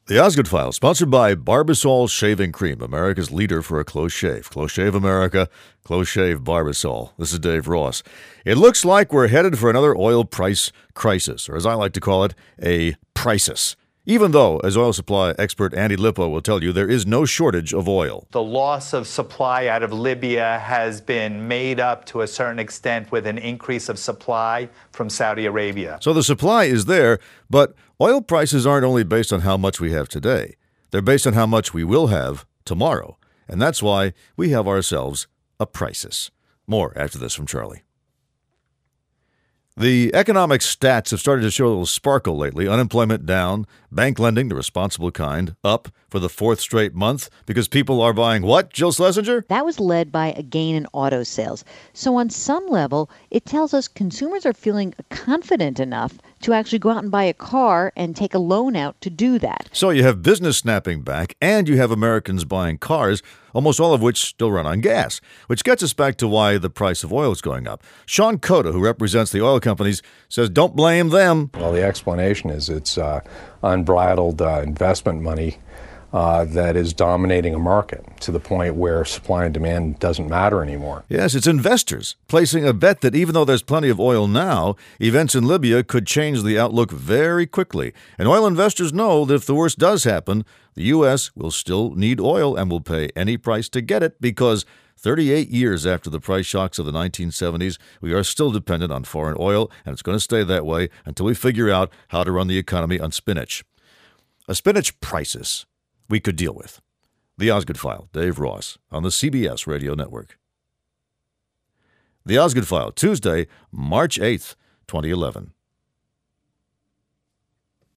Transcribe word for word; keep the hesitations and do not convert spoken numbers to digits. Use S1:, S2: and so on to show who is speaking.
S1: The Osgood File, sponsored by Barbasol Shaving Cream, America's leader for a close shave. Close Shave America, Close Shave Barbasol. This is Dave Ross. It looks like we're headed for another oil price crisis, or as I like to call it, a prices. Even though, as oil supply expert Andy Lippo will tell you, there is no shortage of oil.
S2: The loss of supply out of Libya has been made up to a certain extent with an increase of supply from Saudi Arabia.
S1: So the supply is there, but oil prices aren't only based on how much we have today. They're based on how much we will have tomorrow. And that's why we have ourselves a crisis. More after this from Charlie. The economic stats have started to show a little sparkle lately. Unemployment down, bank lending, the responsible kind, up for the fourth straight month because people are buying what, Jill Schlesinger?
S3: That was led by a gain in auto sales. So on some level, it tells us consumers are feeling confident enough to actually go out and buy a car and take a loan out to do that.
S1: So you have business snapping back and you have Americans buying cars, almost all of which still run on gas, which gets us back to why the price of oil is going up. Sean Cota, who represents the oil companies, says don't blame them.
S4: Well, the explanation is it's uh, unbridled uh, investment money uh, that is dominating a market to the point where supply and demand doesn't matter anymore.
S1: Yes, it's investors placing a bet that even though there's plenty of oil now, events in Libya could change the outlook very quickly. And oil investors know that if the worst does happen, the U S will still need oil and will pay any price to get it because thirty-eight years after the price shocks of the nineteen seventies, we are still dependent on foreign oil, and it's going to stay that way until we figure out how to run the economy on spinach. A spinach crisis we could deal with. The Osgood File, Dave Ross, on the C B S Radio Network. The Osgood File, Tuesday, March eighth, twenty eleven.